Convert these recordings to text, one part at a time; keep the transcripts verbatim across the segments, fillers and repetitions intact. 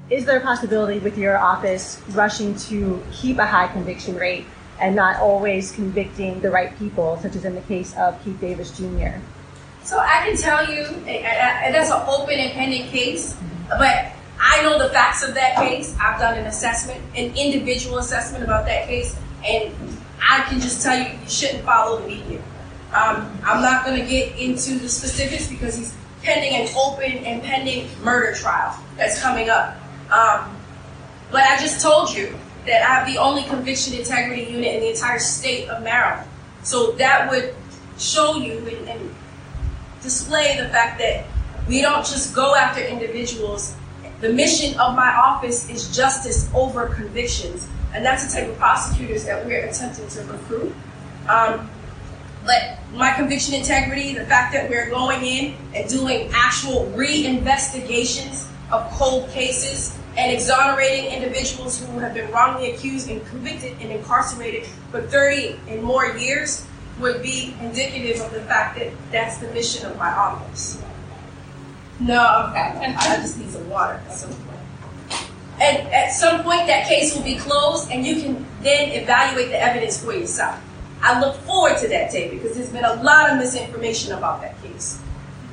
is there a possibility with your office rushing to keep a high conviction rate and not always convicting the right people, such as in the case of Keith Davis Junior? So I can tell you, and that's an open and pending case, but I know the facts of that case. I've done an assessment, an individual assessment about that case, and I can just tell you, you shouldn't follow the media. Um, I'm not going to get into the specifics because he's pending an open and pending murder trial that's coming up. Um, but I just told you that I have the only conviction integrity unit in the entire state of Maryland. So that would show you and, and display the fact that we don't just go after individuals. The mission of my office is justice over convictions, and that's the type of prosecutors that we're attempting to recruit. Um, but my conviction integrity, the fact that we're going in and doing actual re-investigations of cold cases and exonerating individuals who have been wrongly accused and convicted and incarcerated for thirty and more years would be indicative of the fact that that's the mission of my office. No, okay. I just need some water at some point. And at some point, that case will be closed, and you can then evaluate the evidence for yourself. I look forward to that day because there's been a lot of misinformation about that case.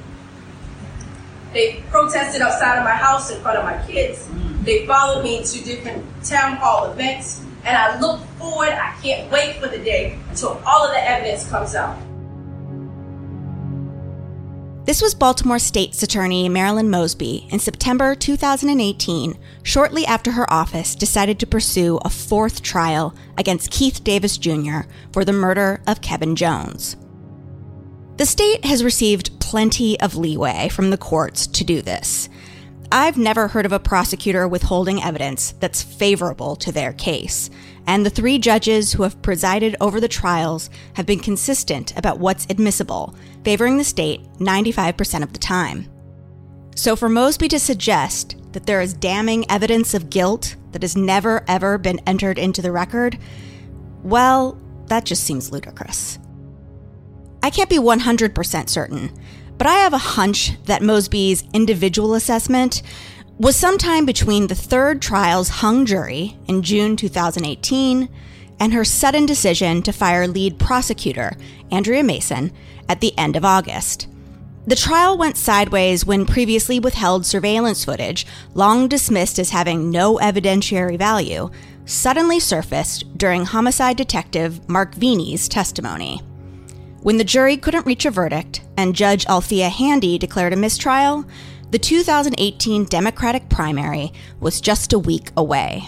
They protested outside of my house in front of my kids. They followed me to different town hall events, and I look forward, I can't wait for the day until all of the evidence comes out. This was Baltimore State's Attorney Marilyn Mosby in September two thousand eighteen, shortly after her office decided to pursue a fourth trial against Keith Davis Junior for the murder of Kevin Jones. The state has received plenty of leeway from the courts to do this. I've never heard of a prosecutor withholding evidence that's favorable to their case, and the three judges who have presided over the trials have been consistent about what's admissible, favoring the state ninety-five percent of the time. So for Mosby to suggest that there is damning evidence of guilt that has never ever been entered into the record, well, that just seems ludicrous. I can't be one hundred percent certain, but I have a hunch that Mosby's individual assessment was sometime between the third trial's hung jury in June two thousand eighteen and her sudden decision to fire lead prosecutor Andrea Mason at the end of August. The trial went sideways when previously withheld surveillance footage, long dismissed as having no evidentiary value, suddenly surfaced during homicide detective Mark Veeney's testimony. When the jury couldn't reach a verdict and Judge Althea Handy declared a mistrial, the two thousand eighteen Democratic primary was just a week away.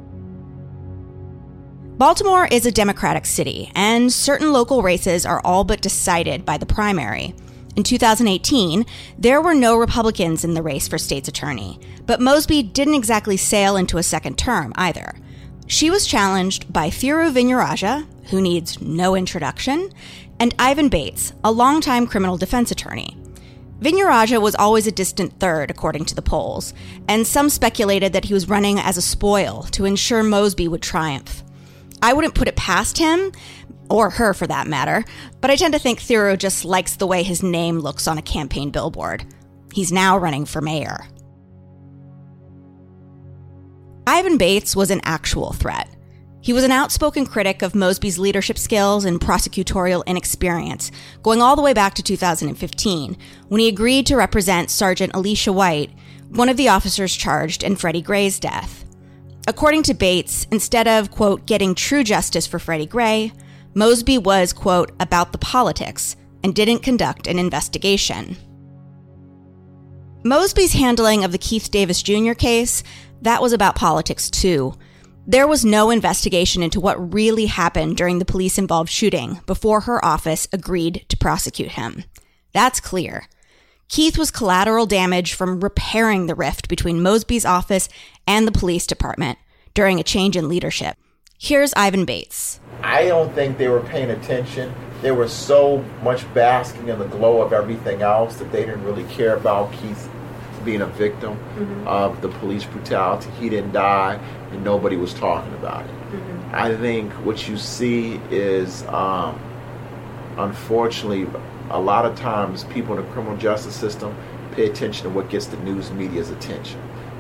Baltimore is a Democratic city, and certain local races are all but decided by the primary. In two thousand eighteen, there were no Republicans in the race for state's attorney, but Mosby didn't exactly sail into a second term either. She was challenged by Thiru Vignarajah, who needs no introduction, and Ivan Bates, a longtime criminal defense attorney. Vignarajah was always a distant third, according to the polls, and some speculated that he was running as a spoil to ensure Mosby would triumph. I wouldn't put it past him, or her for that matter, but I tend to think Thiru just likes the way his name looks on a campaign billboard. He's now running for mayor. Ivan Bates was an actual threat. He was an outspoken critic of Mosby's leadership skills and prosecutorial inexperience, going all the way back to two thousand fifteen, when he agreed to represent Sergeant Alicia White, one of the officers charged in Freddie Gray's death. According to Bates, instead of, quote, getting true justice for Freddie Gray, Mosby was, quote, about the politics and didn't conduct an investigation. Mosby's handling of the Keith Davis Junior case, that was about politics too. There was no investigation into what really happened during the police-involved shooting before her office agreed to prosecute him. That's clear. Keith was collateral damage from repairing the rift between Mosby's office and the police department during a change in leadership. Here's Ivan Bates. I don't think they were paying attention. They were so much basking in the glow of everything else that they didn't really care about Keith being a victim mm-hmm. of the police brutality. He didn't die, and nobody was talking about it. Mm-hmm. I think what you see is, um, unfortunately, a lot of times people in the criminal justice system pay attention to what gets the news media's attention.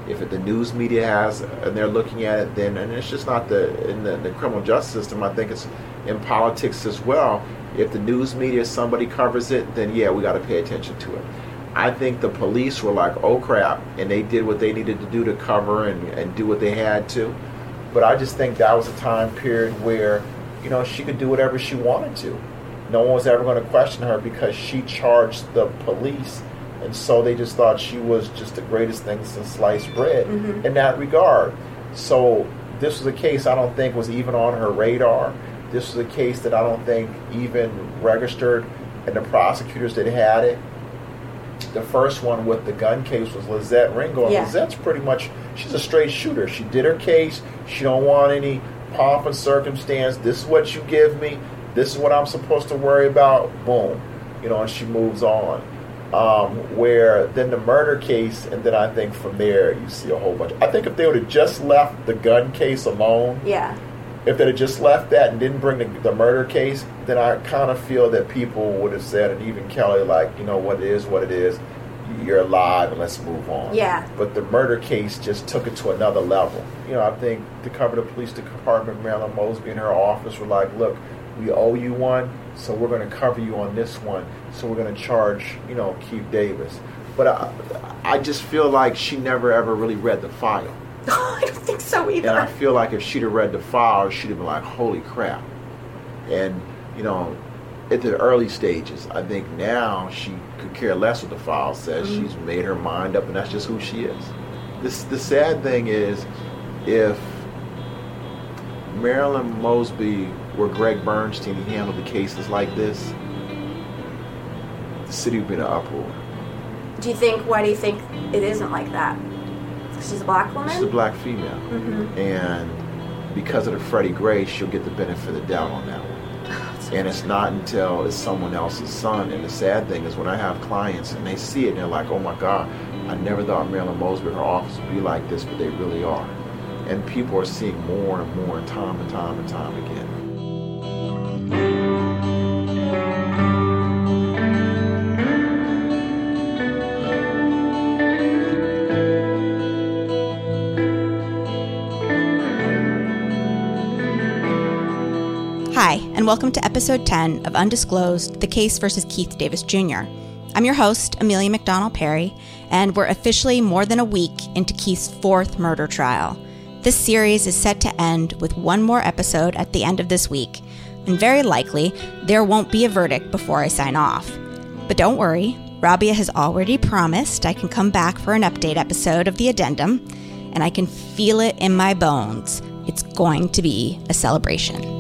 If it, the news media has, and they're looking at it, then, and it's just not the, in the, the criminal justice system, I think it's in politics as well. If the news media, somebody covers it, then yeah, we got to pay attention to it. I think the police were like, oh crap, and they did what they needed to do to cover and, and do what they had to. But I just think that was a time period where, you know, she could do whatever she wanted to. No one was ever going to question her because she charged the police. And so they just thought she was just the greatest thing since sliced bread mm-hmm. in that regard. So this was a case I don't think was even on her radar. This was a case that I don't think even registered in the prosecutors that had it. The first one with the gun case was Lizette Ringo. And yeah. Lizette's pretty much, she's a straight shooter. She did her case. She don't want any pomp and circumstance. This is what you give me. This is what I'm supposed to worry about. Boom. You know, and she moves on. Um, where then the murder case, and then I think from there you see a whole bunch. I think if they would have just left the gun case alone, yeah. if they'd have just left that and didn't bring the, the murder case, then I kind of feel that people would have said, and even Kelly, like, you know, what it is, what it is, you're alive and let's move on. Yeah. But the murder case just took it to another level. You know, I think to cover the police department, Marilyn Mosby and her office were like, look, we owe you one, so we're going to cover you on this one. So we're going to charge, you know, Keith Davis. But I, I just feel like she never ever really read the file. I don't think so either. And I feel like if she'd have read the file, she'd have been like, holy crap. And, you know, at the early stages, I think now she could care less what the file says. Mm-hmm. She's made her mind up, and that's just who she is. This, the sad thing is, if Marilyn Mosby were Greg Bernstein, he handled the cases like this, the city would be in an uproar. Do you think, why do you think it isn't like that? She's a black woman? She's a black female. Mm-hmm. And because of the Freddie Gray, she'll get the benefit of the doubt on that one. And it's not until it's someone else's son. And the sad thing is when I have clients and they see it and they're like, oh my God, I never thought Marilyn Mosby, her office would be like this, but they really are. And people are seeing more and more time and time and time again. Hi, and welcome to episode ten of Undisclosed, The Case versus Keith Davis Junior I'm your host, Amelia McDonald Perry, and we're officially more than a week into Keith's fourth murder trial. This series is set to end with one more episode at the end of this week, and very likely there won't be a verdict before I sign off. But don't worry, Rabia has already promised I can come back for an update episode of the addendum, and I can feel it in my bones. It's going to be a celebration.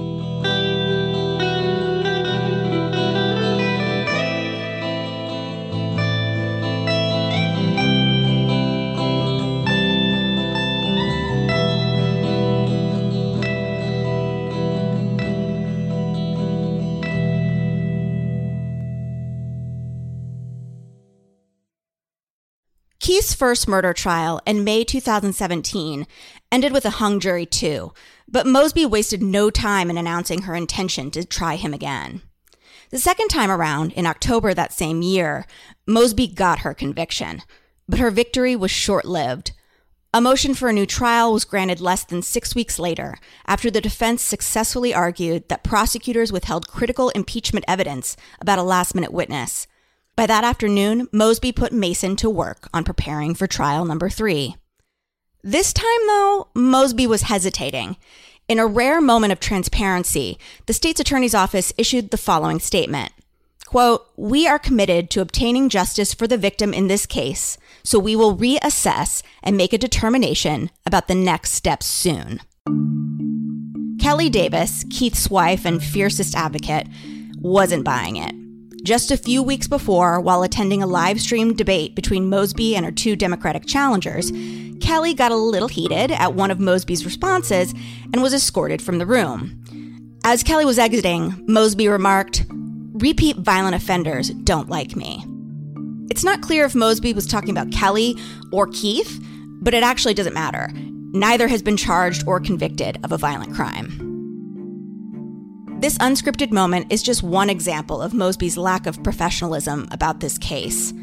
Keith's first murder trial in May two thousand seventeen ended with a hung jury too, but Mosby wasted no time in announcing her intention to try him again. The second time around, in October that same year, Mosby got her conviction, but her victory was short-lived. A motion for a new trial was granted less than six weeks later, after the defense successfully argued that prosecutors withheld critical impeachment evidence about a last-minute witness. By that afternoon, Mosby put Mason to work on preparing for trial number three. This time, though, Mosby was hesitating. In a rare moment of transparency, the state's attorney's office issued the following statement. Quote, "We are committed to obtaining justice for the victim in this case, so we will reassess and make a determination about the next steps soon." Kelly Davis, Keith's wife and fiercest advocate, wasn't buying it. Just a few weeks before, while attending a live-streamed debate between Mosby and her two Democratic challengers, Kelly got a little heated at one of Mosby's responses and was escorted from the room. As Kelly was exiting, Mosby remarked, "Repeat violent offenders don't like me." It's not clear if Mosby was talking about Kelly or Keith, but it actually doesn't matter. Neither has been charged or convicted of a violent crime. This unscripted moment is just one example of Mosby's lack of professionalism about this case.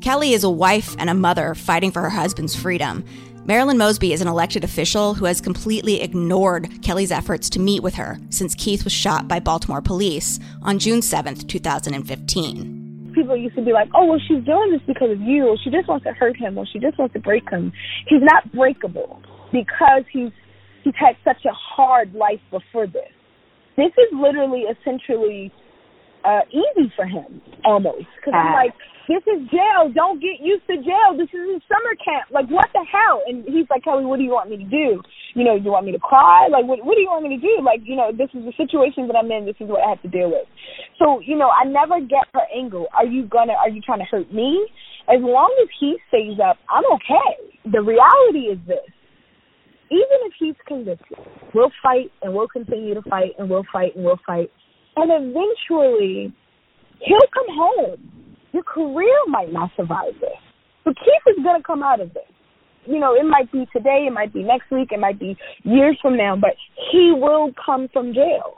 Kelly is a wife and a mother fighting for her husband's freedom. Marilyn Mosby is an elected official who has completely ignored Kelly's efforts to meet with her since Keith was shot by Baltimore police on June seventh, two thousand fifteen. People used to be like, oh, well, she's doing this because of you, or she just wants to hurt him, or she just wants to break him. He's not breakable because he's he's had such a hard life before this. This is literally essentially uh, easy for him, almost. Because I'm like, this is jail. Don't get used to jail. This is a summer camp. Like, what the hell? And he's like, Kelly, what do you want me to do? You know, do you want me to cry? Like, what, what do you want me to do? Like, you know, this is the situation that I'm in. This is what I have to deal with. So, you know, I never get her angle. Are you gonna, are you trying to hurt me? As long as he stays up, I'm okay. The reality is this. Even if he's convicted, we'll fight and we'll continue to fight and we'll fight and we'll fight. And eventually, he'll come home. Your career might not survive this. But Keith is going to come out of this. You know, it might be today, it might be next week, it might be years from now, but he will come from jail.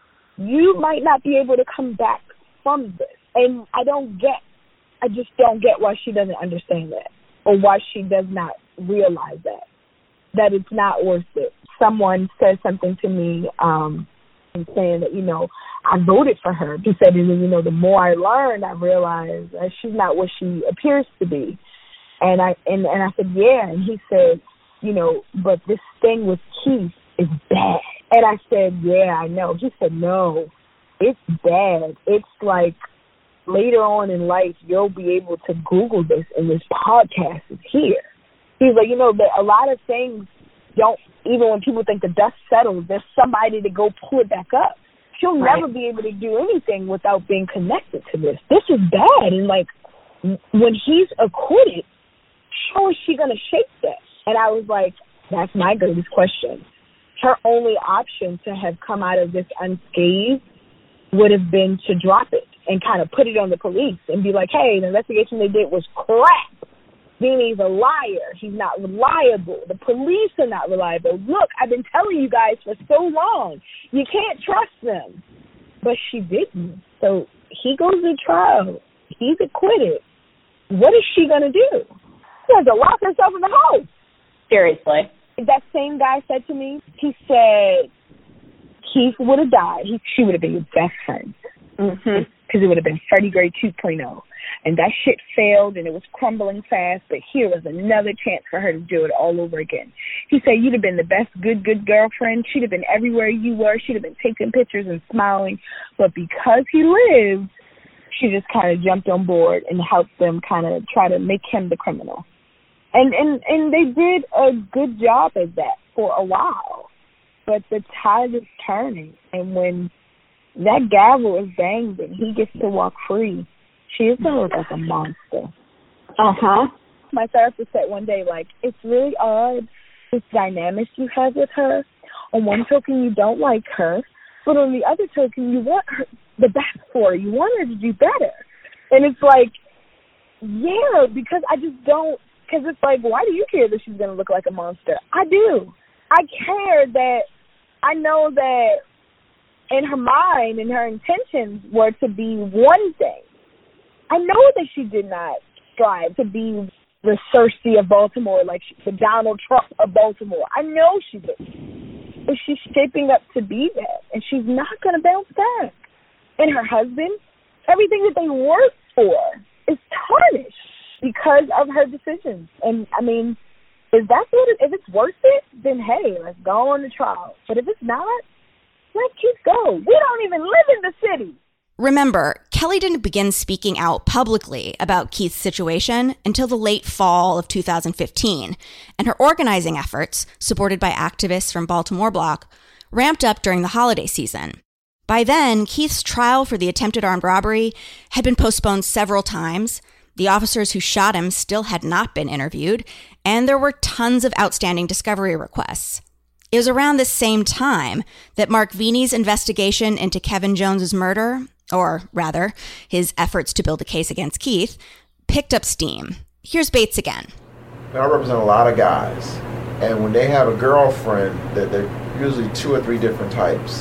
You might not be able to come back from this. And I don't get, I just don't get why she doesn't understand that, or why she does not realize that, that it's not worth it. Someone said something to me, um, saying that, you know, I voted for her. He said, you know, the more I learned, I realized that she's not what she appears to be. And I and, and I said, yeah. And he said, you know, but this thing with Keith is bad. And I said, yeah, I know. He said, no, it's bad. It's like later on in life, you'll be able to Google this, and this podcast is here. He's like, you know, that a lot of things don't, even when people think the dust settles, there's somebody to go pull it back up. She'll right. never be able to do anything without being connected to this. This is bad. And, like, when he's acquitted, how is she going to shake that? And I was like, that's my greatest question. Her only option to have come out of this unscathed would have been to drop it and kind of put it on the police and be like, hey, the investigation they did was crap. Beanie's a liar. He's not reliable. The police are not reliable. Look, I've been telling you guys for so long. You can't trust them. But she didn't. So he goes to trial. He's acquitted. What is she going to do? She has to lock herself in the house. Seriously. That same guy said to me, he said, Keith would have died. He, she would have been your best friend. Mm-hmm. Because it would have been Freddie Gray two point oh. And that shit failed, and it was crumbling fast, but here was another chance for her to do it all over again. He said, you'd have been the best good, good girlfriend. She'd have been everywhere you were. She'd have been taking pictures and smiling. But because he lived, she just kind of jumped on board and helped them kind of try to make him the criminal. And, and, and they did a good job at that for a while. But the tide is turning, and when that gavel is banged and he gets to walk free, she is going to look like a monster. Uh-huh. My therapist said one day, like, it's really odd, this dynamic you have with her. On one token, you don't like her, but on the other token, you want her the best for her. You want her to do better. And it's like, yeah, because I just don't, because it's like, why do you care that she's going to look like a monster? I do. I care that, I know that in her mind and her intentions were to be one thing. I know that she did not strive to be the Cersei of Baltimore, like she, the Donald Trump of Baltimore. I know she didn't. But she's shaping up to be that, and she's not going to bounce back. And her husband, everything that they worked for is tarnished because of her decisions. And, I mean, if that's what it, if it's worth it, then, hey, let's go on the trial. But if it's not, let Keith go. We don't even live in the city. Remember, Kelly didn't begin speaking out publicly about Keith's situation until the late fall of two thousand fifteen, and her organizing efforts, supported by activists from Baltimore Block, ramped up during the holiday season. By then, Keith's trial for the attempted armed robbery had been postponed several times, the officers who shot him still had not been interviewed, and there were tons of outstanding discovery requests. It was around this same time that Mark Vini's investigation into Kevin Jones's murder, or rather, his efforts to build a case against Keith, picked up steam. Here's Bates again. I represent a lot of guys, and when they have a girlfriend, that they're usually two or three different types.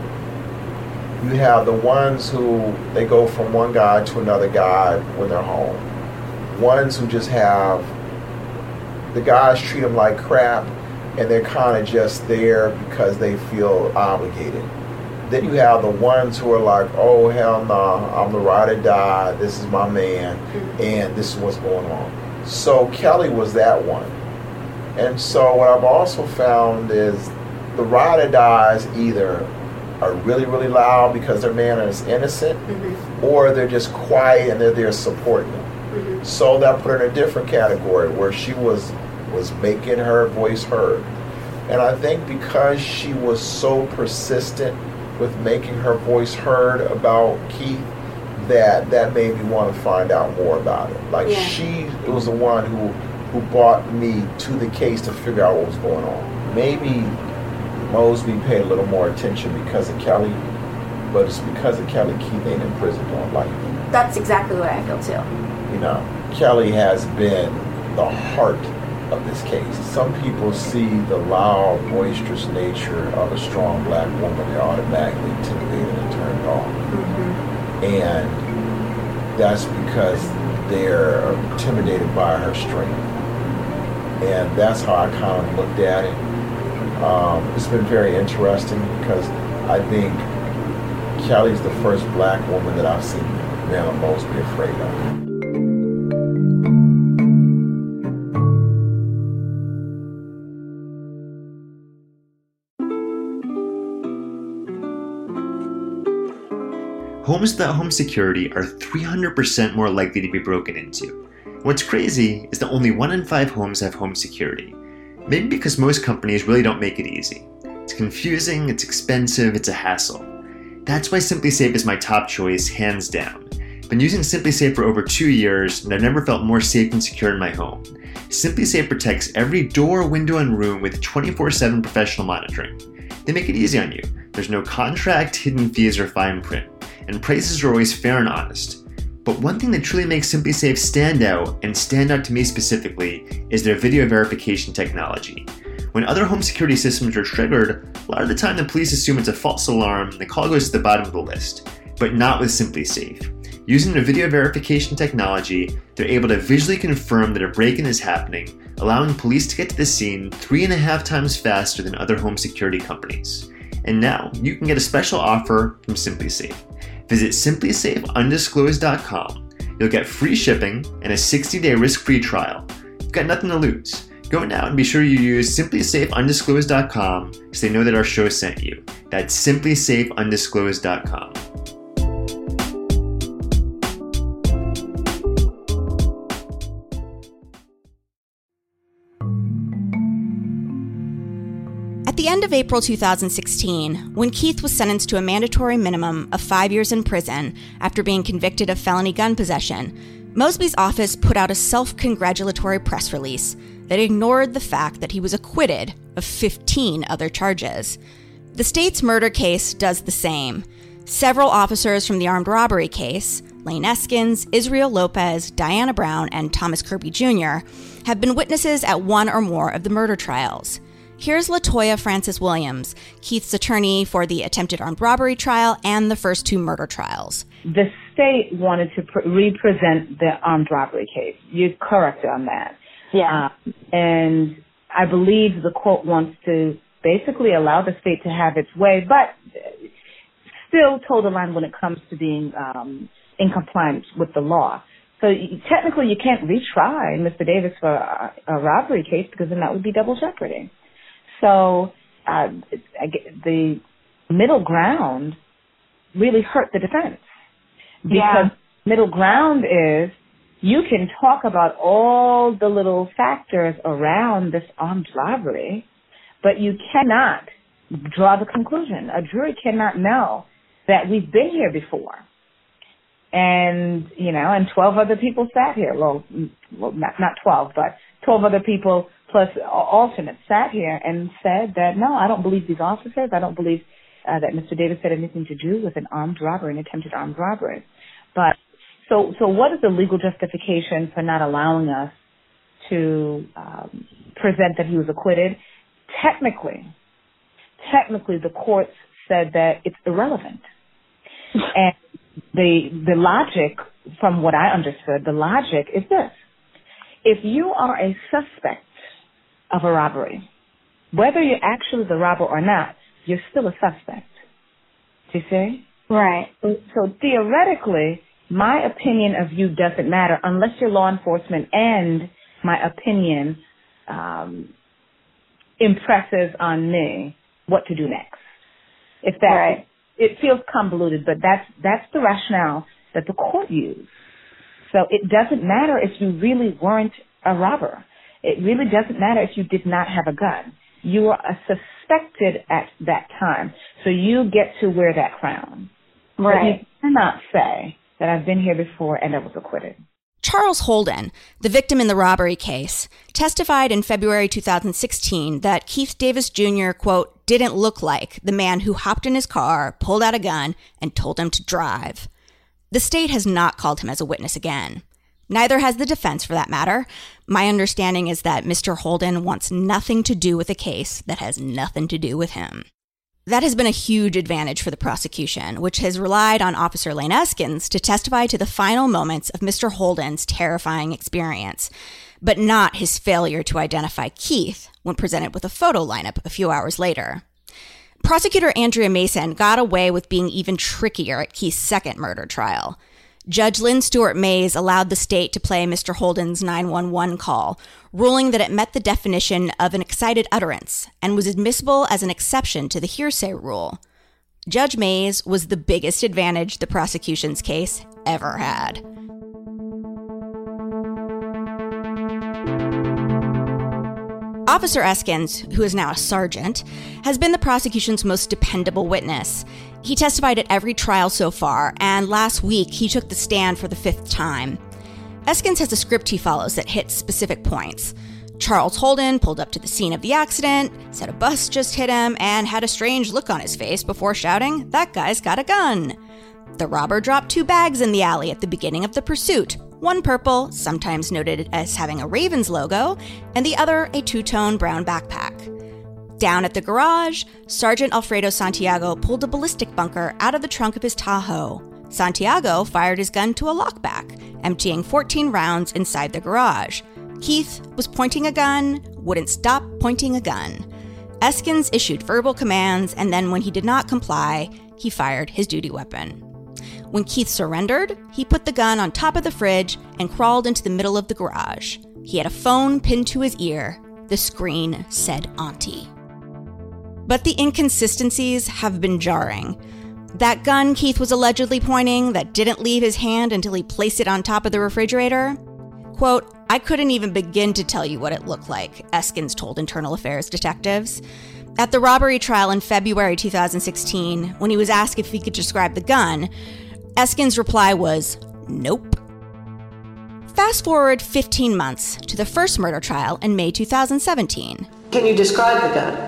You have the ones who, they go from one guy to another guy when they're home. ones who just have, the guys treat them like crap, and they're kind of just there because they feel obligated. Then you have the ones who are like, oh, hell no, nah, I'm the ride or die, this is my man, and this is what's going on. So Kelly was that one. And so what I've also found is the ride or dies either are really, really loud because their man is innocent, mm-hmm. or they're just quiet and they're there supporting them. Mm-hmm. So that put her in a different category where she was was making her voice heard. And I think because she was so persistent with making her voice heard about Keith, that that made me want to find out more about it. Like yeah. she was the one who who brought me to the case to figure out what was going on. Maybe Mosby paid a little more attention because of Kelly, but it's because of Kelly Keith ain't in prison doing life. That's exactly what I feel too. You know, Kelly has been the heart of this case. Some people see the loud, boisterous nature of a strong black woman, they're automatically intimidated and turned off. Mm-hmm. And that's because they're intimidated by her strength. And that's how I kind of looked at it. Um, it's been very interesting because I think Kelly's the first black woman that I've seen Marilyn Mosby afraid of. Homes without home security are three hundred percent more likely to be broken into. What's crazy is that only one in five homes have home security. Maybe because most companies really don't make it easy. It's confusing, it's expensive, it's a hassle. That's why SimpliSafe is my top choice, hands down. Been using SimpliSafe for over two years, and I've never felt more safe and secure in my home. SimpliSafe protects every door, window, and room with twenty-four seven professional monitoring. They make it easy on you. There's no contract, hidden fees, or fine print. And prices are always fair and honest. But one thing that truly makes SimpliSafe stand out, and stand out to me specifically, is their video verification technology. When other home security systems are triggered, a lot of the time the police assume it's a false alarm and the call goes to the bottom of the list. But not with SimpliSafe. Using their video verification technology, they're able to visually confirm that a break-in is happening, allowing police to get to the scene three and a half times faster than other home security companies. And now, you can get a special offer from SimpliSafe. Visit simply safe undisclosed dot com. You'll get free shipping and a sixty day risk-free trial. You've got nothing to lose. Go now and be sure you use simply safe undisclosed dot com so they know that our show sent you. That's simply safe undisclosed dot com. At the end of April two thousand sixteen, when Keith was sentenced to a mandatory minimum of five years in prison after being convicted of felony gun possession, Mosby's office put out a self-congratulatory press release that ignored the fact that he was acquitted of fifteen other charges. The state's murder case does the same. Several officers from the armed robbery case, Lane Eskins, Israel Lopez, Diana Brown, and Thomas Kirby Junior, have been witnesses at one or more of the murder trials. Here's LaToya Francis Williams, Keith's attorney for the attempted armed robbery trial and the first two murder trials. The state wanted to pre- represent the armed robbery case. You're correct on that. Yeah. Uh, and I believe the court wants to basically allow the state to have its way, but still toe the line when it comes to being um, in compliance with the law. So you, technically you can't retry Mister Davis for a, a robbery case because then that would be double jeopardy. So uh, the middle ground really hurt the defense because yeah. middle ground is you can talk about all the little factors around this armed robbery, but you cannot draw the conclusion. A jury cannot know that we've been here before. And, you know, and twelve other people sat here. Well, well not, not twelve, but twelve other people plus alternates sat here and said that, no, I don't believe these officers. I don't believe uh, that Mister Davis had anything to do with an armed robbery, an attempted armed robbery. But so so what is the legal justification for not allowing us to um, present that he was acquitted? Technically, technically the courts said that it's irrelevant. And the the logic, from what I understood, the logic is this. If you are a suspect of a robbery, whether you're actually the robber or not, you're still a suspect. Do you see? Right. So, so theoretically, my opinion of you doesn't matter unless you're law enforcement and my opinion um, impresses on me what to do next. If that, right. it feels convoluted, but that's that's the rationale that the court used. So it doesn't matter if you really weren't a robber. It really doesn't matter if you did not have a gun. You were a suspected at that time, so you get to wear that crown. Right. But you cannot say that I've been here before and I was acquitted. Charles Holden, the victim in the robbery case, testified in February two thousand sixteen that Keith Davis Junior, quote, didn't look like the man who hopped in his car, pulled out a gun, and told him to drive. The state has not called him as a witness again. Neither has the defense, for that matter. My understanding is that Mister Holden wants nothing to do with a case that has nothing to do with him. That has been a huge advantage for the prosecution, which has relied on Officer Lane Eskins to testify to the final moments of Mister Holden's terrifying experience, but not his failure to identify Keith when presented with a photo lineup a few hours later. Prosecutor Andrea Mason got away with being even trickier at Keith's second murder trial. Judge Lynn Stewart Mays allowed the state to play Mister Holden's nine one one call, ruling that it met the definition of an excited utterance and was admissible as an exception to the hearsay rule. Judge Mays was the biggest advantage the prosecution's case ever had. Officer Eskins, who is now a sergeant, has been the prosecution's most dependable witness. He testified at every trial so far, and last week he took the stand for the fifth time. Eskins has a script he follows that hits specific points. Charles Holden pulled up to the scene of the accident, said a bus just hit him, and had a strange look on his face before shouting, "That guy's got a gun." The robber dropped two bags in the alley at the beginning of the pursuit. One purple, sometimes noted as having a Ravens logo, and the other a two-tone brown backpack. Down at the garage, Sergeant Alfredo Santiago pulled a ballistic bunker out of the trunk of his Tahoe. Santiago fired his gun to a lockback, emptying fourteen rounds inside the garage. Keith was pointing a gun, wouldn't stop pointing a gun. Eskins issued verbal commands, and then when he did not comply, he fired his duty weapon. When Keith surrendered, he put the gun on top of the fridge and crawled into the middle of the garage. He had a phone pinned to his ear. The screen said Auntie. But the inconsistencies have been jarring. That gun Keith was allegedly pointing that didn't leave his hand until he placed it on top of the refrigerator? Quote, "I couldn't even begin to tell you what it looked like," Eskins told Internal Affairs detectives. At the robbery trial in February two thousand sixteen, when he was asked if he could describe the gun, Eskins' reply was, "Nope." Fast forward fifteen months to the first murder trial in May two thousand seventeen. Can you describe the gun?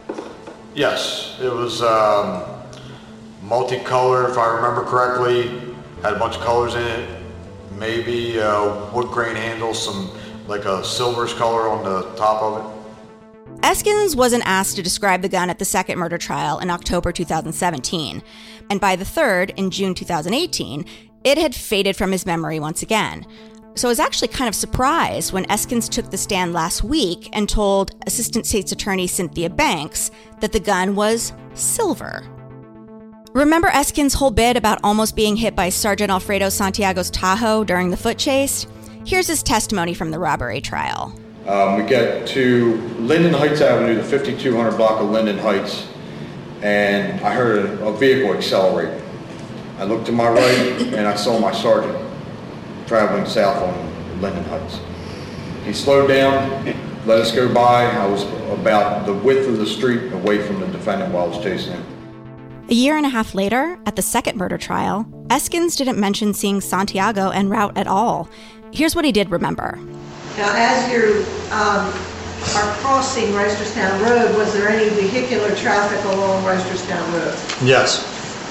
Yes, it was um, multicolor, if I remember correctly. Had a bunch of colors in it. Maybe uh, wood grain handle, some like a silverish color on the top of it. Eskins wasn't asked to describe the gun at the second murder trial in October two thousand seventeen, and by the third, in June two thousand eighteen, it had faded from his memory once again. So I was actually kind of surprised when Eskins took the stand last week and told Assistant State's Attorney Cynthia Banks that the gun was silver. Remember Eskins' whole bit about almost being hit by Sergeant Alfredo Santiago's Tahoe during the foot chase? Here's his testimony from the robbery trial. Um, we get to Linden Heights Avenue, the fifty-two hundred block of Linden Heights, and I heard a, a vehicle accelerate. I looked to my right and I saw my sergeant traveling south on Linden Heights. He slowed down, let us go by. I was about the width of the street away from the defendant while I was chasing him. A year and a half later, at the second murder trial, Eskins didn't mention seeing Santiago en route at all. Here's what he did remember. Now, as you um, are crossing Reisterstown Road, was there any vehicular traffic along Reisterstown Road? Yes.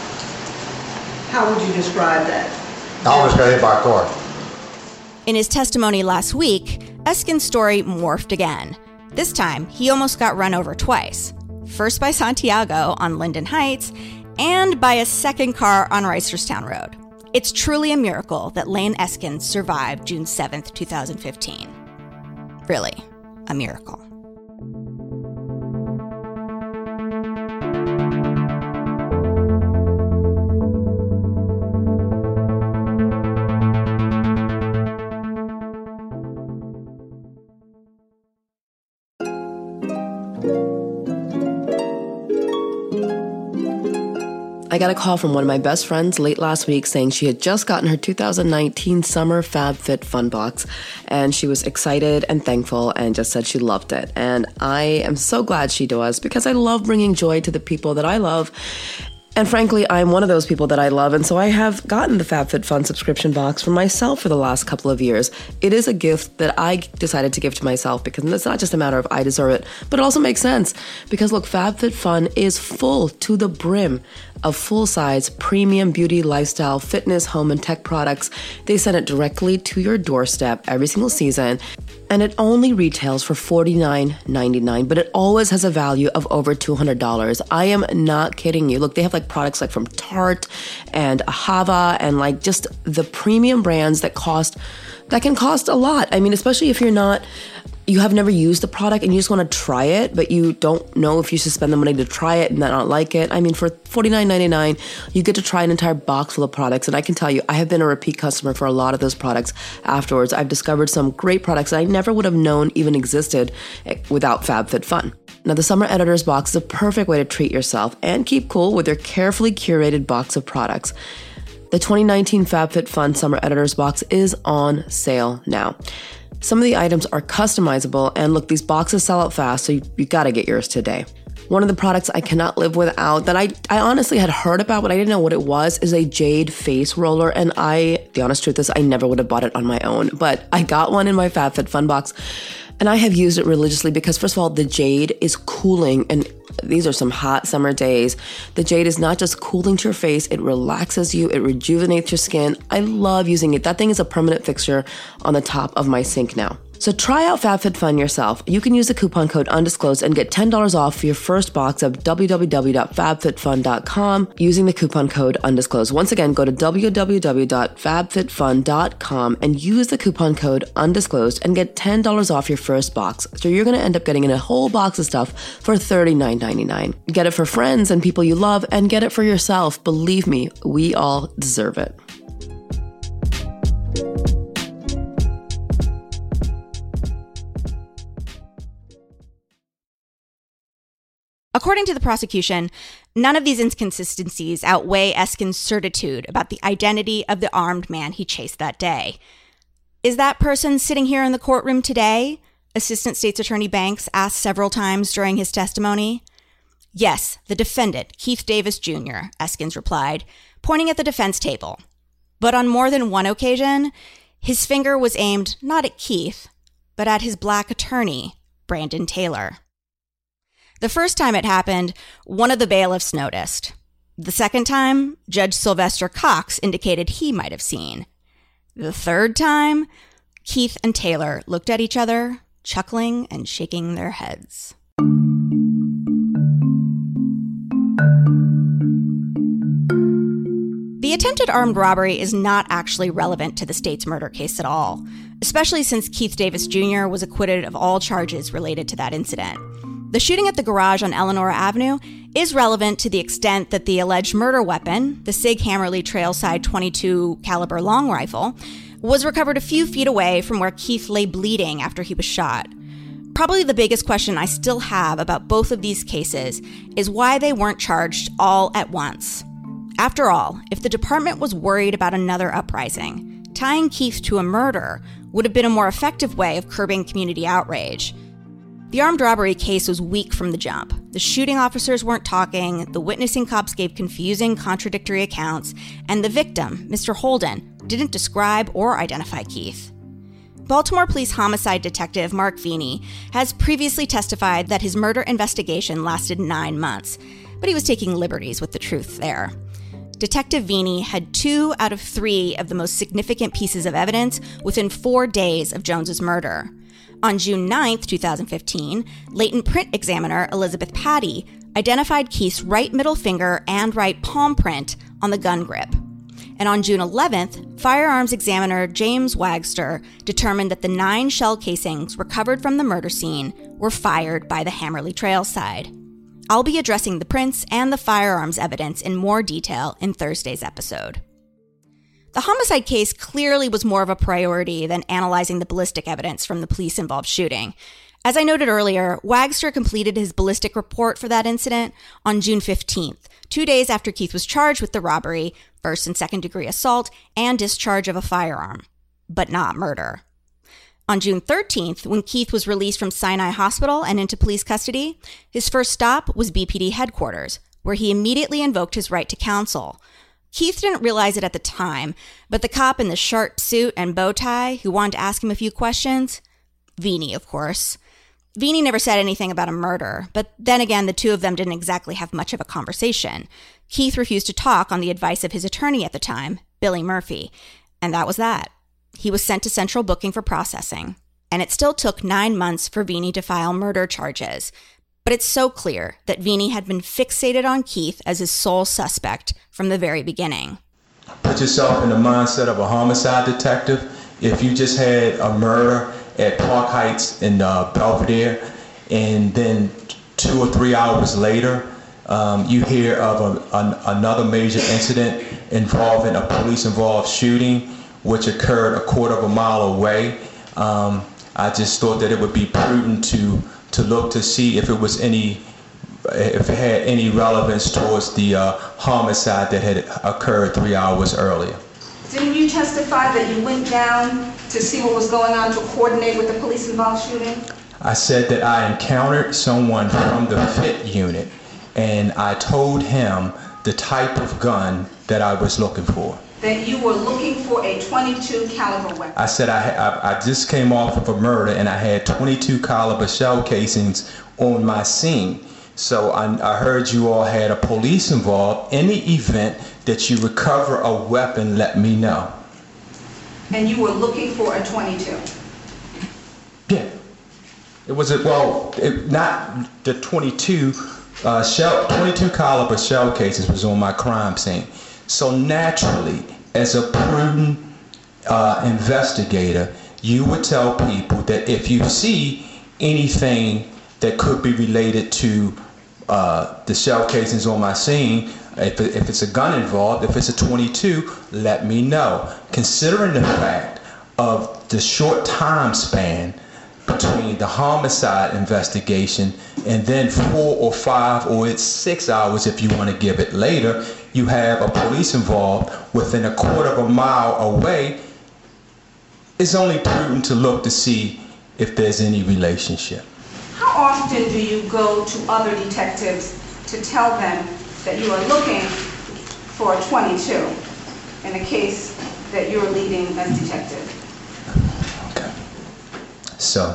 How would you describe that? I almost got hit by a car. In his testimony last week, Eskins' story morphed again. This time, he almost got run over twice. First by Santiago on Linden Heights, and by a second car on Reisterstown Road. It's truly a miracle that Lane Eskins survived June seventh, two thousand fifteen. Really, a miracle. I got a call from one of my best friends late last week saying she had just gotten her two thousand nineteen Summer FabFitFun box, and she was excited and thankful and just said she loved it. And I am so glad she does, because I love bringing joy to the people that I love. And frankly, I'm one of those people that I love, and so I have gotten the FabFitFun subscription box for myself for the last couple of years. It is a gift that I decided to give to myself, because it's not just a matter of I deserve it, but it also makes sense. Because look, FabFitFun is full to the brim of full-size premium beauty, lifestyle, fitness, home, and tech products. They send it directly to your doorstep every single season, and it only retails for forty-nine ninety-nine, but it always has a value of over two hundred dollars. I am not kidding you. Look, they have like products like from Tarte and Ahava and like just the premium brands that cost, that can cost a lot. I mean, especially if you're not, you have never used the product and you just want to try it, but you don't know if you should spend the money to try it and not like it. I mean, for forty-nine ninety-nine, you get to try an entire box full of products. And I can tell you, I have been a repeat customer for a lot of those products afterwards. I've discovered some great products that I never would have known even existed without FabFitFun. Now, the Summer Editor's Box is a perfect way to treat yourself and keep cool with your carefully curated box of products. The twenty nineteen FabFitFun Summer Editor's Box is on sale now. Some of the items are customizable, and look, these boxes sell out fast, so you, you gotta get yours today. One of the products I cannot live without that I, I honestly had heard about, but I didn't know what it was, is a Jade face roller. And I, the honest truth is I never would have bought it on my own, but I got one in my FabFitFun box. And I have used it religiously because, first of all, the Jade is cooling, and these are some hot summer days. The Jade is not just cooling to your face, it relaxes you, it rejuvenates your skin. I love using it. That thing is a permanent fixture on the top of my sink now. So try out FabFitFun yourself. You can use the coupon code undisclosed and get ten dollars off for your first box of w w w dot fab fit fun dot com using the coupon code undisclosed. Once again, go to w w w dot fab fit fun dot com and use the coupon code undisclosed and get ten dollars off your first box. So you're going to end up getting in a whole box of stuff for thirty-nine ninety-nine. Get it for friends and people you love, and get it for yourself. Believe me, we all deserve it. According to the prosecution, none of these inconsistencies outweigh Eskin's certitude about the identity of the armed man he chased that day. Is that person sitting here in the courtroom today? Assistant State's Attorney Banks asked several times during his testimony. Yes, the defendant, Keith Davis Junior, Eskins replied, pointing at the defense table. But on more than one occasion, his finger was aimed not at Keith, but at his black attorney, Brandon Taylor. The first time it happened, one of the bailiffs noticed. The second time, Judge Sylvester Cox indicated he might have seen. The third time, Keith and Taylor looked at each other, chuckling and shaking their heads. The attempted armed robbery is not actually relevant to the state's murder case at all, especially since Keith Davis Junior was acquitted of all charges related to that incident. The shooting at the garage on Eleanor Avenue is relevant to the extent that the alleged murder weapon, the Sig Hammerly Trailside twenty-two caliber long rifle, was recovered a few feet away from where Keith lay bleeding after he was shot. Probably the biggest question I still have about both of these cases is why they weren't charged all at once. After all, if the department was worried about another uprising, tying Keith to a murder would have been a more effective way of curbing community outrage. The armed robbery case was weak from the jump. The shooting officers weren't talking, the witnessing cops gave confusing, contradictory accounts, and the victim, Mister Holden, didn't describe or identify Keith. Baltimore Police Homicide Detective Mark Feeney has previously testified that his murder investigation lasted nine months, but he was taking liberties with the truth there. Detective Feeney had two out of three of the most significant pieces of evidence within four days of Jones's murder. On June ninth, twenty fifteen, latent print examiner Elizabeth Patty identified Keith's right middle finger and right palm print on the gun grip. And on June eleventh, firearms examiner James Wagster determined that the nine shell casings recovered from the murder scene were fired by the Hammerly Trail side. I'll be addressing the prints and the firearms evidence in more detail in Thursday's episode. The homicide case clearly was more of a priority than analyzing the ballistic evidence from the police-involved shooting. As I noted earlier, Wagster completed his ballistic report for that incident on June fifteenth, two days after Keith was charged with the robbery, first and second degree assault, and discharge of a firearm, but not murder. On June thirteenth, when Keith was released from Sinai Hospital and into police custody, his first stop was B P D headquarters, where he immediately invoked his right to counsel. Keith didn't realize it at the time, but the cop in the sharp suit and bow tie who wanted to ask him a few questions? Vini, of course. Vini never said anything about a murder, but then again, the two of them didn't exactly have much of a conversation. Keith refused to talk on the advice of his attorney at the time, Billy Murphy, and that was that. He was sent to central booking for processing, and it still took nine months for Vini to file murder charges. But it's so clear that Vini had been fixated on Keith as his sole suspect from the very beginning. Put yourself in the mindset of a homicide detective. If you just had a murder at Park Heights in uh, Belvedere, and then two or three hours later, um, you hear of a, an, another major incident involving a police-involved shooting, which occurred a quarter of a mile away. Um, I just thought that it would be prudent to to look to see if it was any, if it had any relevance towards the uh, homicide that had occurred three hours earlier. Didn't you testify that you went down to see what was going on to coordinate with the police-involved shooting? I said that I encountered someone from the FIT unit, and I told him the type of gun that I was looking for. That you were looking for a twenty-two caliber weapon. I said I, I, I just came off of a murder, and I had twenty-two caliber shell casings on my scene. So I, I heard you all had a police involved. In the event that you recover a weapon, let me know. And you were looking for a twenty-two? Yeah. It was a, well, it, not the twenty-two uh, shell, twenty-two caliber shell cases was on my crime scene. So naturally, as a prudent uh, investigator, you would tell people that if you see anything that could be related to uh, the shell casings on my scene, if, it, if it's a gun involved, if it's a twenty-two, let me know. Considering the fact of the short time span between the homicide investigation and then four or five or it's six hours if you want to give it later, you have a police involved within a quarter of a mile away. It's only prudent to look to see if there's any relationship. How often do you go to other detectives to tell them that you are looking for a twenty-two in a case that you're leading as detective? Okay. So,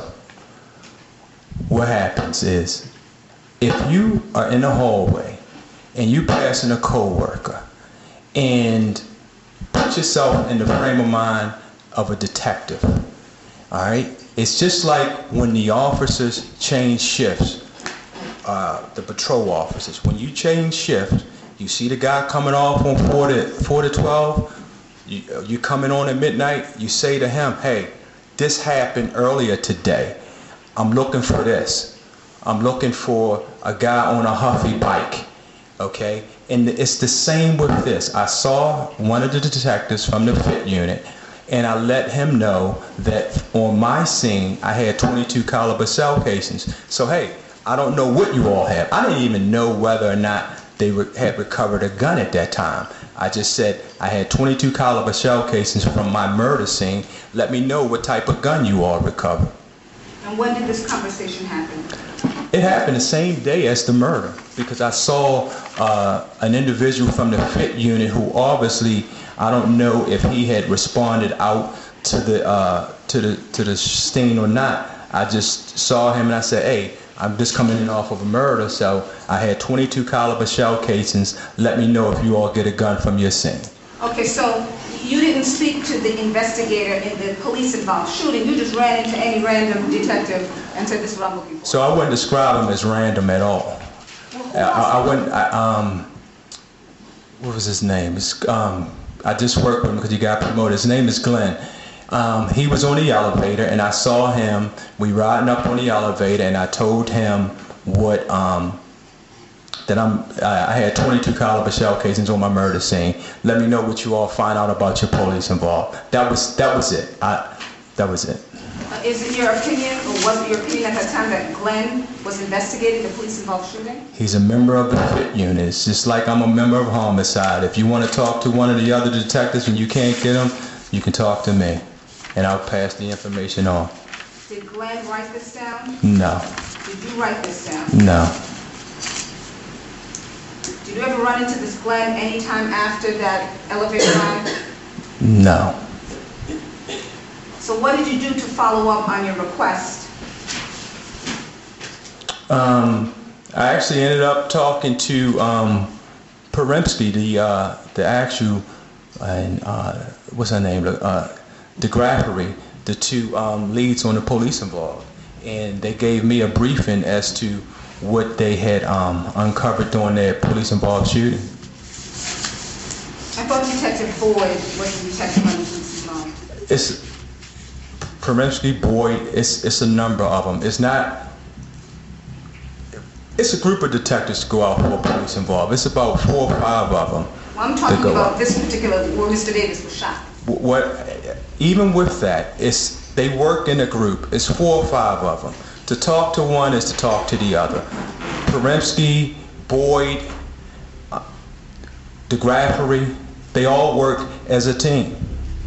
what happens is, if you are in the hallway and you passing a coworker, and put yourself in the frame of mind of a detective, all right? It's just like when the officers change shifts, uh, the patrol officers. When you change shift, you see the guy coming off on four to, four to twelve, you, you coming on at midnight, you say to him, hey, this happened earlier today. I'm looking for this. I'm looking for a guy on a Huffy bike, okay? And it's the same with this. I saw one of the detectives from the FIT unit, and I let him know that on my scene, I had twenty-two caliber shell casings. So, hey, I don't know what you all have. I didn't even know whether or not they re- had recovered a gun at that time. I just said I had twenty-two caliber shell casings from my murder scene. Let me know what type of gun you all recovered. And when did this conversation happen? It happened the same day as the murder, because I saw uh, an individual from the FIT unit who obviously, I don't know if he had responded out to the uh, to the to the scene or not. I just saw him and I said, hey, I'm just coming in off of a murder, so I had twenty-two caliber shell casings. Let me know if you all get a gun from your scene. Okay, so you didn't speak to the investigator in the police-involved shooting. You just ran into any random detective and said, this is what I'm looking for. So I wouldn't describe him as random at all. Well, I, I wouldn't, I, um, what was his name? It's, um, I just worked with him because he got promoted. His name is Glenn. Um, he was on the elevator, and I saw him. We riding up on the elevator, and I told him what um, that I'm. I had twenty-two caliber shell casings on my murder scene. Let me know what you all find out about your police involved. That was that was it. I, that was it. Uh, is it your opinion, or was it your opinion at that time, that Glenn was investigating the police-involved shooting? He's a member of the FIT unit. It's just like I'm a member of homicide. If you want to talk to one of the other detectives and you can't get them, you can talk to me, and I'll pass the information on. Did Glenn write this down? No. Did you write this down? No. Did you ever run into this Glenn anytime after that elevator ride? No. So what did you do to follow up on your request? Um, I actually ended up talking to um, Peremsky, the uh, the actual, and uh, what's her name, uh, DeGraffery, the two um, leads on the police involved, and they gave me a briefing as to what they had um, uncovered during their police-involved shooting. I thought Detective Boyd was the detective on the police involved. It's Peremsky, Boyd. It's it's a number of them. It's not. It's a group of detectives go out for police involved. It's about four or five of them. Well, I'm talking about this particular, where Mister Davis was shot. What, even with that, it's they work in a group. It's four or five of them. To talk to one is to talk to the other. Peremsky, Boyd, uh, DeGraffery, they all work as a team.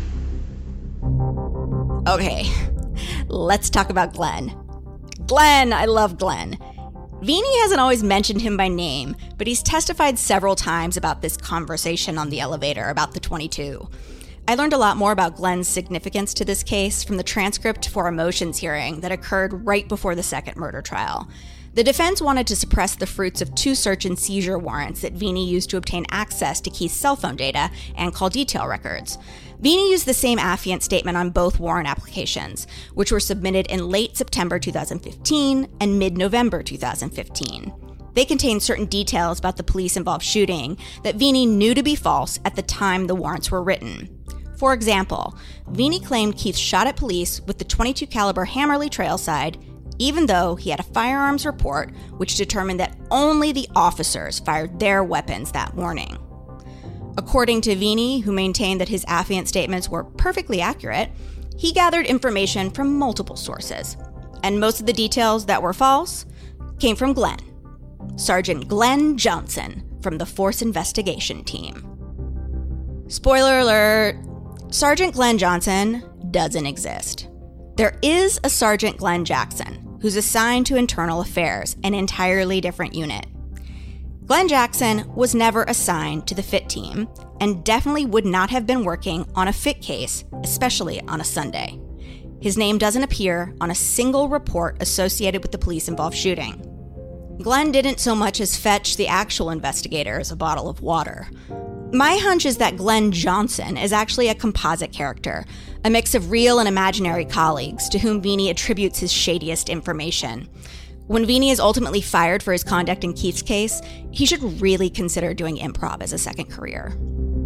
Okay, let's talk about Glenn. Glenn, I love Glenn. Vini hasn't always mentioned him by name, but he's testified several times about this conversation on the elevator about the twenty-two. I learned a lot more about Glenn's significance to this case from the transcript for a motions hearing that occurred right before the second murder trial. The defense wanted to suppress the fruits of two search and seizure warrants that Vini used to obtain access to Keith's cell phone data and call detail records. Vini used the same affiant statement on both warrant applications, which were submitted in late September two thousand fifteen and mid-November two thousand fifteen. They contained certain details about the police-involved shooting that Vini knew to be false at the time the warrants were written. For example, Vini claimed Keith shot at police with the twenty-two caliber Hammerly trailside, even though he had a firearms report which determined that only the officers fired their weapons that morning. According to Vini, who maintained that his affiant statements were perfectly accurate, he gathered information from multiple sources, and most of the details that were false came from Glenn, Sergeant Glenn Johnson from the Force Investigation Team. Spoiler alert, Sergeant Glenn Johnson doesn't exist. There is a Sergeant Glenn Jackson, who's assigned to Internal Affairs, an entirely different unit. Glenn Jackson was never assigned to the FIT team, and definitely would not have been working on a FIT case, especially on a Sunday. His name doesn't appear on a single report associated with the police-involved shooting. Glenn didn't so much as fetch the actual investigators a bottle of water. My hunch is that Glenn Johnson is actually a composite character, a mix of real and imaginary colleagues to whom Vini attributes his shadiest information. When Vini is ultimately fired for his conduct in Keith's case, he should really consider doing improv as a second career.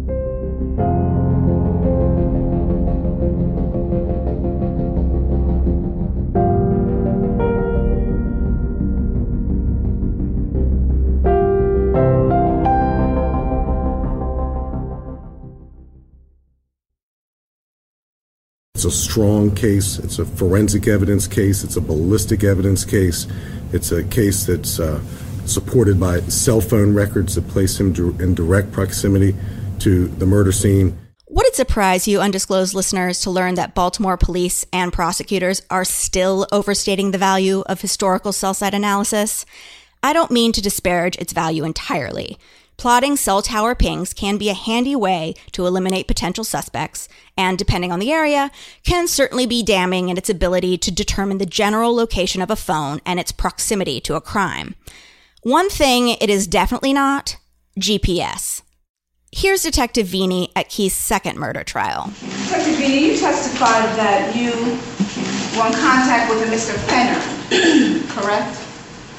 It's a strong case. It's a forensic evidence case. It's a ballistic evidence case. It's a case that's uh, supported by cell phone records that place him in direct proximity to the murder scene. Would it surprise you, undisclosed listeners, to learn that Baltimore police and prosecutors are still overstating the value of historical cell site analysis? I don't mean to disparage its value entirely. Plotting cell tower pings can be a handy way to eliminate potential suspects, and depending on the area, can certainly be damning in its ability to determine the general location of a phone and its proximity to a crime. One thing it is definitely not: G P S. Here's Detective Vini at Keith's second murder trial. Detective Vini, you testified that you were in contact with a Mister Fenner, correct?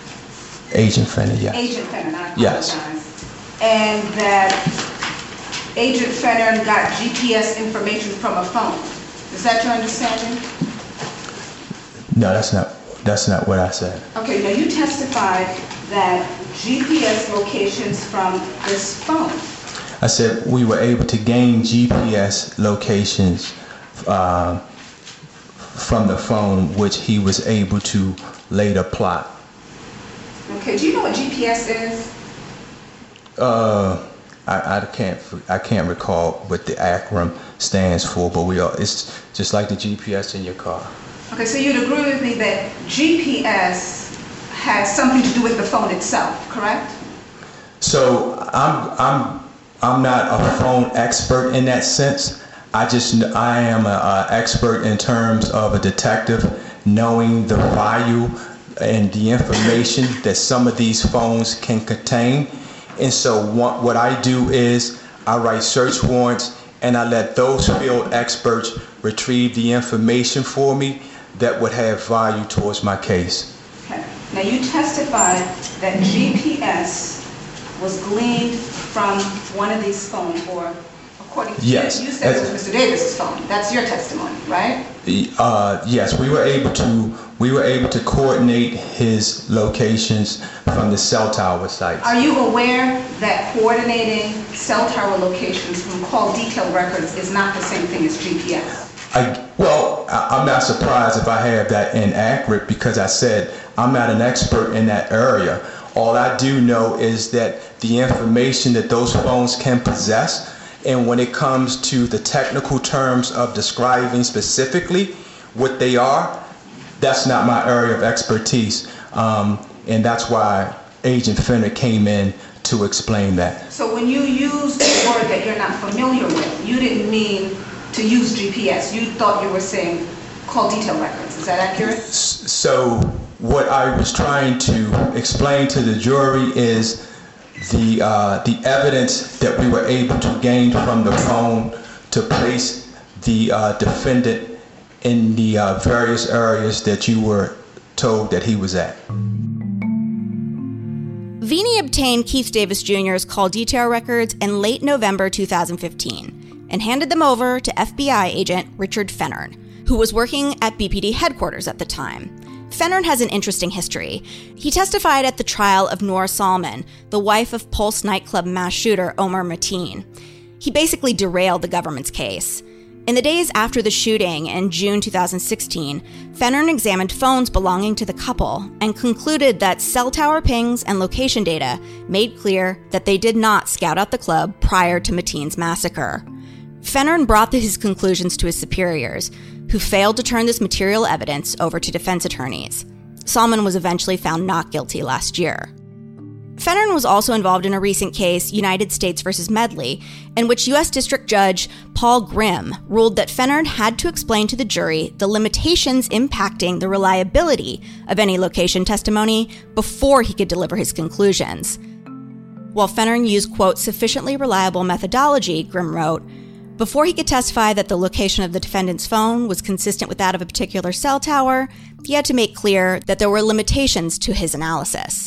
Agent Fenner, yes. Agent Fenner, not yes. And that Agent Fenner got G P S information from a phone. Is that your understanding? No, that's not, that's not what I said. Okay, now you testified that G P S locations from this phone. I said we were able to gain G P S locations uh, from the phone, which he was able to later plot. Okay, do you know what G P S is? Uh, I, I can't I can't recall what the acronym stands for, but we are, it's just like the G P S in your car. Okay, so you'd agree with me that G P S has something to do with the phone itself, correct? So I'm I'm I'm not a phone expert in that sense. I just I am an expert in terms of a detective knowing the value and the information that some of these phones can contain. And so what, what I do is I write search warrants and I let those field experts retrieve the information for me that would have value towards my case. Okay. Now you testified that G P S was gleaned from one of these phones, or according to yes. you, you said it was Mister Davis's phone. That's your testimony, right? Uh, yes, we were able to we were able to coordinate his locations from the cell tower sites. Are you aware that coordinating cell tower locations from call detail records is not the same thing as G P S? I, well, I'm not surprised if I have that inaccurate, because I said I'm not an expert in that area. All I do know is that the information that those phones can possess, and when it comes to the technical terms of describing specifically what they are, that's not my area of expertise. Um, and that's why Agent Fenner came in to explain that. So when you use a word that you're not familiar with, you didn't mean to use G P S. You thought you were saying call detail records. Is that accurate? So what I was trying to explain to the jury is the uh, the evidence that we were able to gain from the phone to place the uh, defendant in the uh, various areas that you were told that he was at. Vini obtained Keith Davis Junior's call detail records in late November two thousand fifteen and handed them over to F B I agent Richard Fennern, who was working at B P D headquarters at the time. Fennern has an interesting history. He testified at the trial of Noor Salman, the wife of Pulse nightclub mass shooter Omar Mateen. He basically derailed the government's case. In the days after the shooting in June two thousand sixteen, Fennern examined phones belonging to the couple and concluded that cell tower pings and location data made clear that they did not scout out the club prior to Mateen's massacre. Fennern brought his conclusions to his superiors, who failed to turn this material evidence over to defense attorneys. Salman was eventually found not guilty last year. Fennern was also involved in a recent case, United States versus Medley, in which U S District Judge Paul Grimm ruled that Fennern had to explain to the jury the limitations impacting the reliability of any location testimony before he could deliver his conclusions. While Fennern used, quote, sufficiently reliable methodology, Grimm wrote, before he could testify that the location of the defendant's phone was consistent with that of a particular cell tower, he had to make clear that there were limitations to his analysis.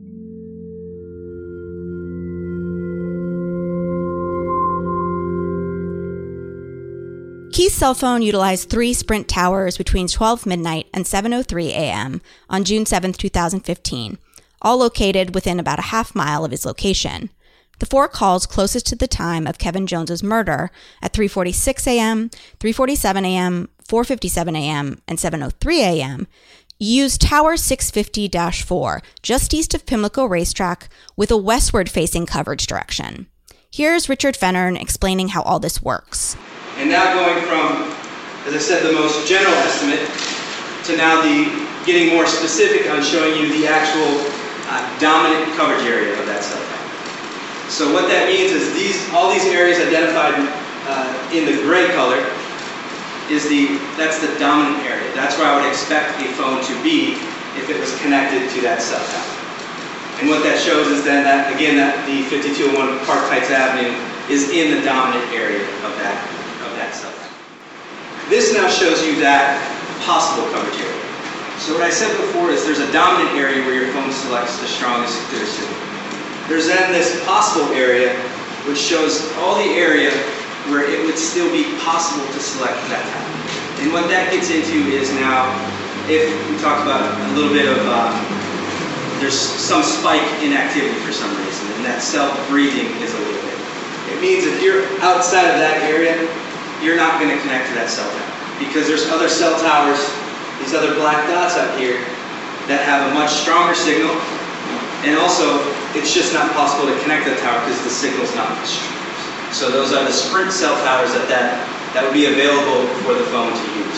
Keith's cell phone utilized three Sprint towers between twelve midnight and seven oh three a.m. on June seventh, two thousand fifteen, all located within about a half mile of his location. The four calls closest to the time of Kevin Jones's murder at three forty-six a.m., three forty-seven a.m., four fifty-seven a.m., and seven oh three a.m. used Tower six fifty dash four, just east of Pimlico Racetrack, with a westward-facing coverage direction. Here's Richard Fennern explaining how all this works. And now going from, as I said, the most general estimate to now the getting more specific on showing you the actual uh, dominant coverage area of that cell tower. So what that means is these, all these areas identified uh, in the gray color is the, that's the dominant area. That's where I would expect a phone to be if it was connected to that cell tower. And what that shows is then that, again, that the fifty-two oh one Park Heights Avenue is in the dominant area of that, of that cell tower. This now shows you that possible coverage area. So what I said before is there's a dominant area where your phone selects the strongest, clearest signal. There's then this possible area which shows all the area where it would still be possible to select that tower. And what that gets into is now, if we talk about a little bit of, uh, there's some spike in activity for some reason, and that self-breathing is a little bit. It means if you're outside of that area, you're not going to connect to that cell tower. Because there's other cell towers, these other black dots up here, that have a much stronger signal, and also it's just not possible to connect to the tower because the signal's not strong. So those are the Sprint cell towers that, that, that would be available for the phone to use.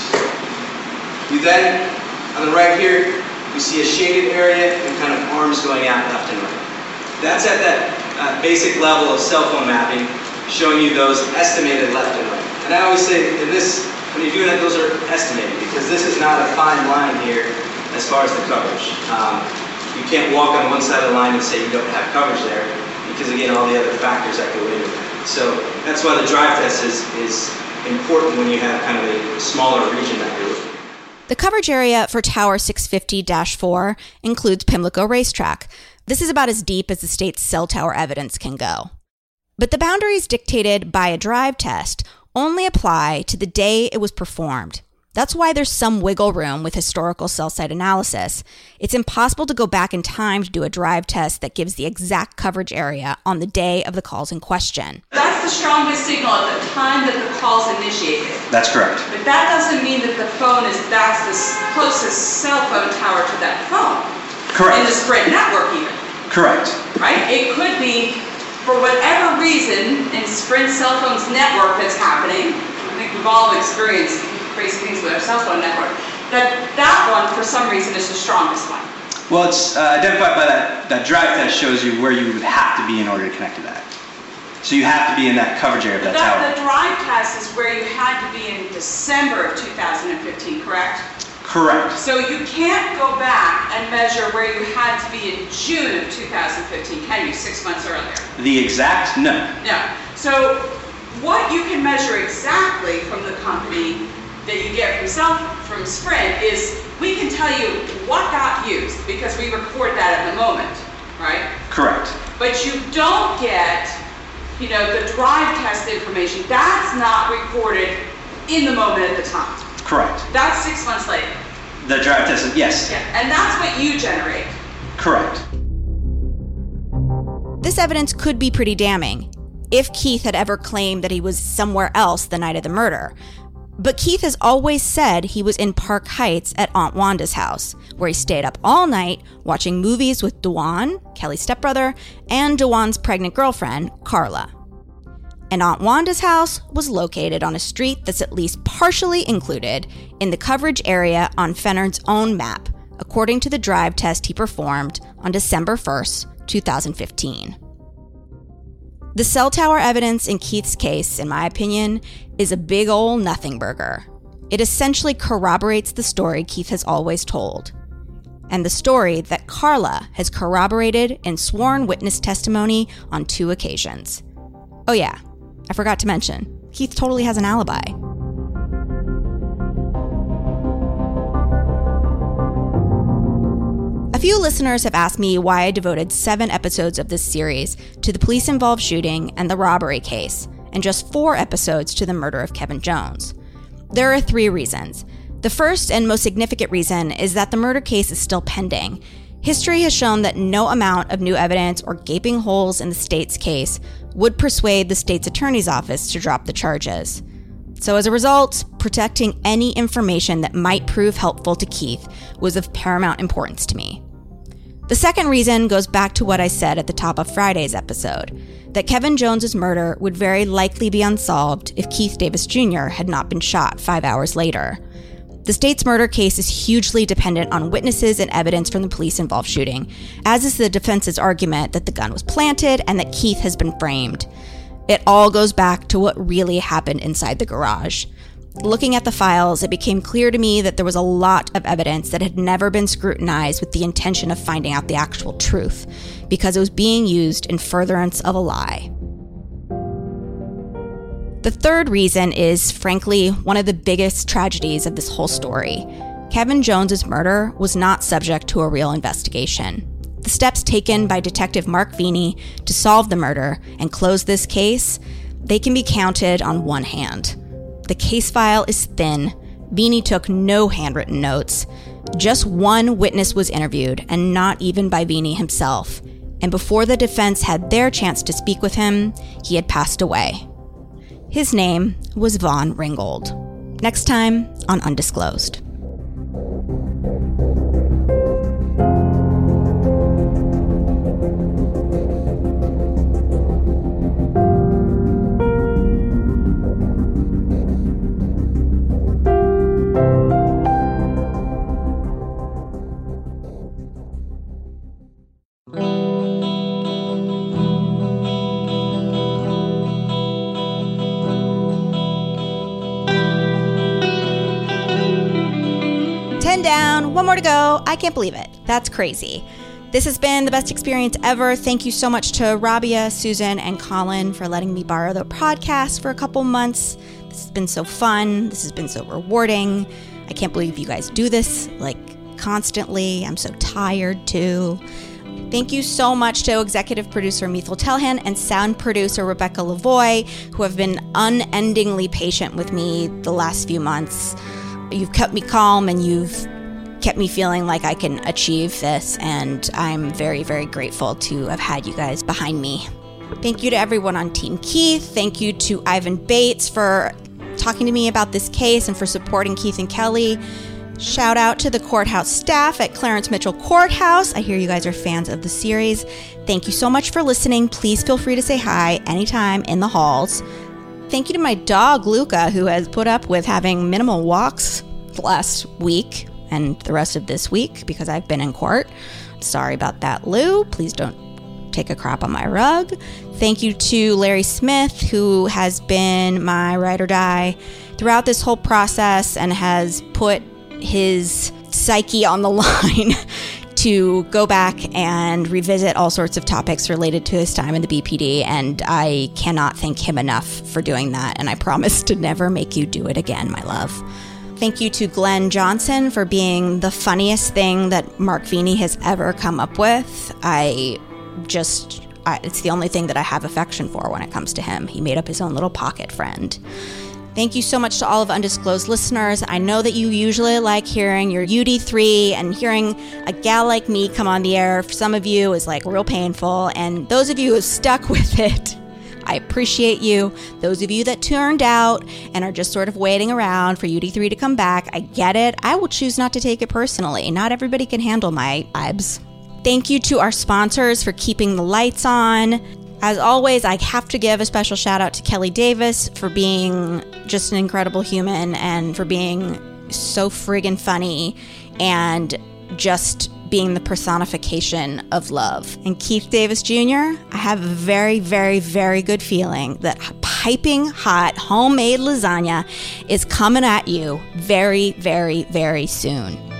We then, on the right here, we see a shaded area and kind of arms going out left and right. That's at that uh, basic level of cell phone mapping, showing you those estimated left and right. And I always say, in this, when you're doing that, those are estimated, because this is not a fine line here as far as the coverage. Um, you can't walk on one side of the line and say you don't have coverage there, because again, all the other factors that go into it. So that's why the drive test is, is important when you have kind of a smaller region that you're looking at. The coverage area for Tower six fifty dash four includes Pimlico Racetrack. This is about as deep as the state's cell tower evidence can go. But the boundaries dictated by a drive test only apply to the day it was performed. That's why there's some wiggle room with historical cell site analysis. It's impossible to go back in time to do a drive test that gives the exact coverage area on the day of the calls in question. That's the strongest signal at the time that the call's initiated. That's correct. But that doesn't mean that the phone is, that's the closest cell phone tower to that phone. Correct. In the Sprint network even. Correct. Right? It could be, for whatever reason, in Sprint cell phone's network that's happening, I think we've all experienced crazy things with our cell phone network, that that one, for some reason, is the strongest one. Well, it's uh, identified by that, that drive test shows you where you would have to be in order to connect to that. So you have to be in that coverage area of that, that tower. The drive test is where you had to be in December of two thousand fifteen, correct? Correct. So you can't go back and measure where you had to be in June of two thousand fifteen, can you, six months earlier? The exact? No. No. So what you can measure exactly from the company that you get from self, from Sprint is we can tell you what got used because we record that at the moment, right? Correct. But you don't get, you know, the drive test information. That's not recorded in the moment at the time. Correct. That's six months later. The drive test, yes. Yeah, and that's what you generate. Correct. This evidence could be pretty damning if Keith had ever claimed that he was somewhere else the night of the murder. But Keith has always said he was in Park Heights at Aunt Wanda's house, where he stayed up all night watching movies with Dewan, Kelly's stepbrother, and Dewan's pregnant girlfriend, Carla. And Aunt Wanda's house was located on a street that's at least partially included in the coverage area on Fennard's own map, according to the drive test he performed on December first, two thousand fifteen. The cell tower evidence in Keith's case, in my opinion, is a big ol' nothing burger. It essentially corroborates the story Keith has always told, and the story that Carla has corroborated in sworn witness testimony on two occasions. Oh yeah, I forgot to mention, Keith totally has an alibi. A few listeners have asked me why I devoted seven episodes of this series to the police-involved shooting and the robbery case, and just four episodes to the murder of Kevin Jones. There are three reasons. The first and most significant reason is that the murder case is still pending. History has shown that no amount of new evidence or gaping holes in the state's case would persuade the state's attorney's office to drop the charges. So as a result, protecting any information that might prove helpful to Keith was of paramount importance to me. The second reason goes back to what I said at the top of Friday's episode, that Kevin Jones's murder would very likely be unsolved if Keith Davis Junior had not been shot five hours later. The state's murder case is hugely dependent on witnesses and evidence from the police-involved shooting, as is the defense's argument that the gun was planted and that Keith has been framed. It all goes back to what really happened inside the garage. Looking at the files, it became clear to me that there was a lot of evidence that had never been scrutinized with the intention of finding out the actual truth, because it was being used in furtherance of a lie. The third reason is, frankly, one of the biggest tragedies of this whole story. Kevin Jones's murder was not subject to a real investigation. The steps taken by Detective Mark Vini to solve the murder and close this case, they can be counted on one hand. The case file is thin. Vini took no handwritten notes. Just one witness was interviewed, and not even by Vini himself. And before the defense had their chance to speak with him, he had passed away. His name was Vaughn Ringgold. Next time on Undisclosed. Down, one more to go. I can't believe it. That's crazy. This has been the best experience ever. Thank you so much to Rabia, Susan, and Colin for letting me borrow the podcast for a couple months. This has been so fun. This has been so rewarding. I can't believe you guys do this like constantly. I'm so tired too. Thank you so much to executive producer Mithil Telhan and sound producer Rebecca Lavoie, who have been unendingly patient with me the last few months. You've kept me calm and you've kept me feeling like I can achieve this, and I'm very, very grateful to have had you guys behind me. Thank you to everyone on Team Keith. Thank you to Ivan Bates for talking to me about this case and for supporting Keith and Kelly. Shout out to the courthouse staff at Clarence Mitchell Courthouse. I hear you guys are fans of the series. Thank you so much for listening. Please feel free to say hi anytime in the halls. Thank you to my dog, Luca, who has put up with having minimal walks last week and the rest of this week because I've been in court. Sorry about that, Lou. Please don't take a crap on my rug. Thank you to Larry Smith, who has been my ride or die throughout this whole process and has put his psyche on the line to go back and revisit all sorts of topics related to his time in the B P D, and I cannot thank him enough for doing that, and I promise to never make you do it again, my love. Thank you to Glenn Johnson for being the funniest thing that Mark Vini has ever come up with. I just, I, it's the only thing that I have affection for when it comes to him. He made up his own little pocket friend. Thank you so much to all of Undisclosed listeners. I know that you usually like hearing your U D three, and hearing a gal like me come on the air for some of you is like real painful. And those of you who have stuck with it, I appreciate you. Those of you that turned out and are just sort of waiting around for U D three to come back, I get it. I will choose not to take it personally. Not everybody can handle my vibes. Thank you to our sponsors for keeping the lights on. As always, I have to give a special shout out to Kelly Davis for being just an incredible human and for being so friggin' funny and just being the personification of love. And Keith Davis Junior, I have a very, very, very good feeling that piping hot homemade lasagna is coming at you very, very, very soon.